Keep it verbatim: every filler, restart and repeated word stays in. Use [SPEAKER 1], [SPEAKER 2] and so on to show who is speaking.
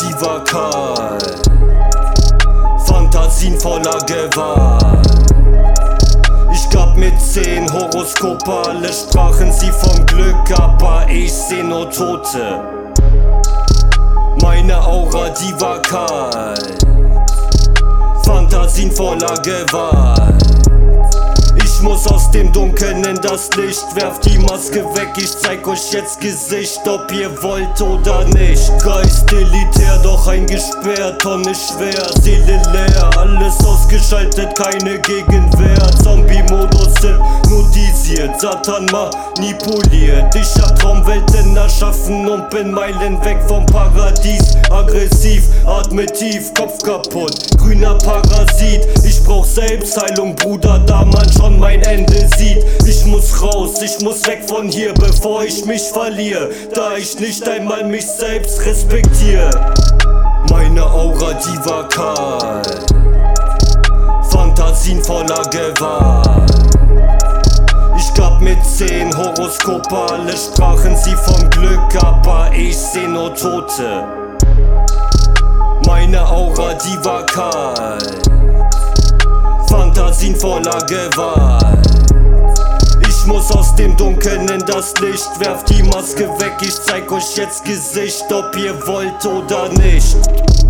[SPEAKER 1] die war kalt, Fantasien voller Gewalt. Ich gab mit zehn Horoskope, alle sprachen sie vom Glück, aber ich seh nur Tote. Meine Aura, die war kalt, Fantasien voller Gewalt. Ich muss aus dem Dunkeln in das Licht, werft die Maske weg, ich zeig euch jetzt Gesicht, ob ihr wollt oder nicht. Geist elitär, doch eingesperrt, Tonne schwer, Seele leer, alles ausgeschaltet, keine Gegenwehr. Zombie-Modus hypnotisiert, Satan manipuliert. Ich hab Traumwelten erschaffen und bin Meilen weg vom Paradies. Aggressiv, atme tief, Kopf kaputt, grüner Parasit. Ich brauch Selbstheilung, Bruder, da man schon mein Ende sieht. Ich muss raus, ich muss weg von hier, bevor ich mich verliere, da ich nicht einmal mich selbst respektiere. Meine Aura, die war kalt, Fantasien voller Gewalt. Ich gab mit zehn Horoskope, alle sprachen sie vom Glück, aber ich seh nur Tote. Meine Aura, die war kalt, Fantasien voller Gewalt. Ich muss aus dem Dunkeln in das Licht, werft die Maske weg, ich zeig euch jetzt Gesicht, ob ihr wollt oder nicht.